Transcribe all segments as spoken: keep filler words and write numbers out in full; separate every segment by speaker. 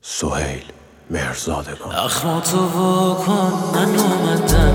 Speaker 1: سهیل مهرزادگان.
Speaker 2: اخماتو واکن من اومدم،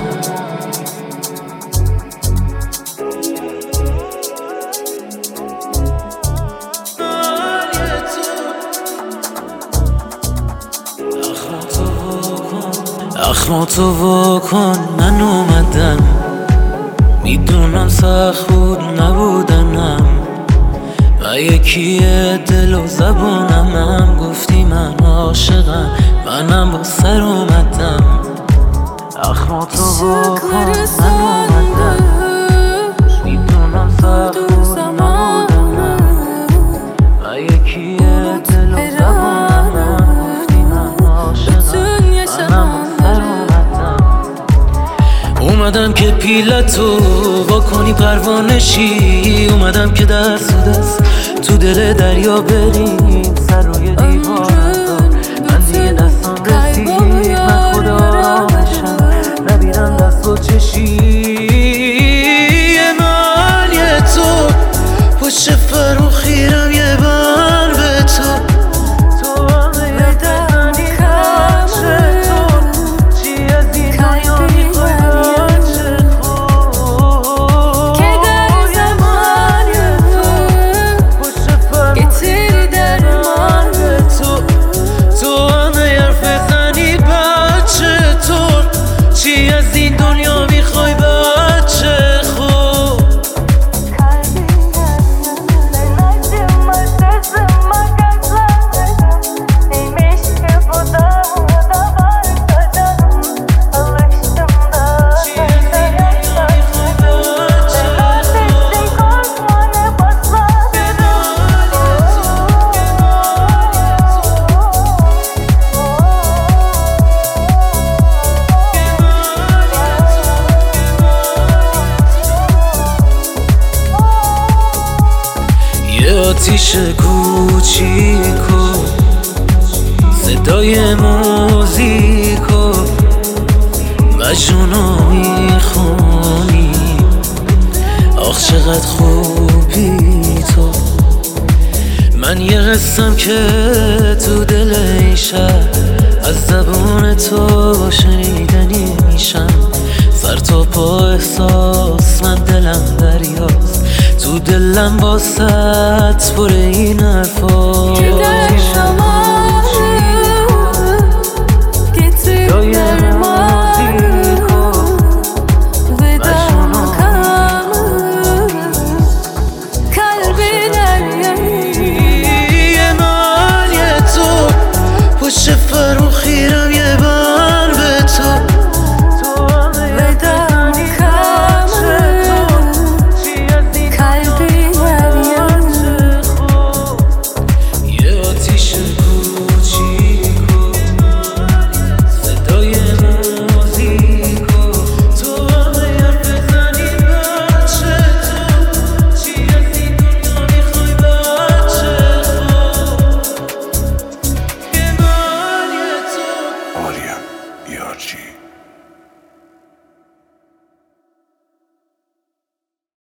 Speaker 2: اخماتو واکن من اومدم. میدونم سخت بود نبودنم، و یکیه دل و زبونم هم گفتی من عاشقم، منم با سر اومدم. اخماتو واکن من اومدم. میدونم سخت بود نبودنم، و یکیه دل و زبونم هم گفتی من عاشقم، منم با سر اومدم. اومدم که پیلتو واکنی پروانشی، اومدم که دست و دست تو دل دریا بریم، سر روی دیوار من دیگه دستم رسید، من خدا آرامشم نبینم دست و چشی. من یه تو پشت فرو خیرم، یه بر به تو آتیش کوچیکو صدای موزیکو مجنونو میخونی، آخ چقدر خوبی تو. من یه قسم که تو دل این شهر از زبون تو شنیدنی میشم، سر تا پا احساس من دلم دریاست، تو دلم با ست پر این حرفا که در شما گیتی در موزیکو بدم کم قلبی دریایی. من یه تو پشت فرو